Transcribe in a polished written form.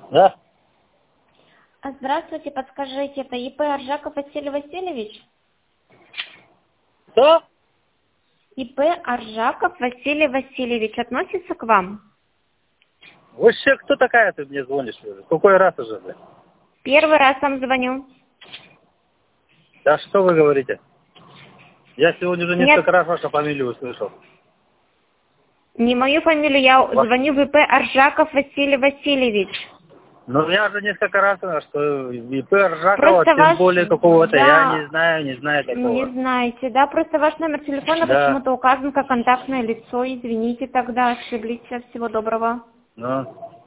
Да? Здравствуйте, подскажите, это ИП Аржаков Василий Васильевич? Кто? ИП Аржаков Василий Васильевич относится к вам? Вообще, кто такая ты мне звонишь уже? Какой раз уже, блядь? Первый раз вам звоню. Да что вы говорите? Я сегодня уже Нет, несколько раз вашу фамилию услышал. не мою фамилию, я Ва- звоню в ИП Аржаков Василий Васильевич. Ну, я же несколько раз, что ИП Ржакова, Просто тем ваш, более какого-то, я да, не знаю не такого. знаете, да, просто ваш номер телефона Да, почему-то указан как контактное лицо, извините тогда, ошиблись, всего доброго. ну.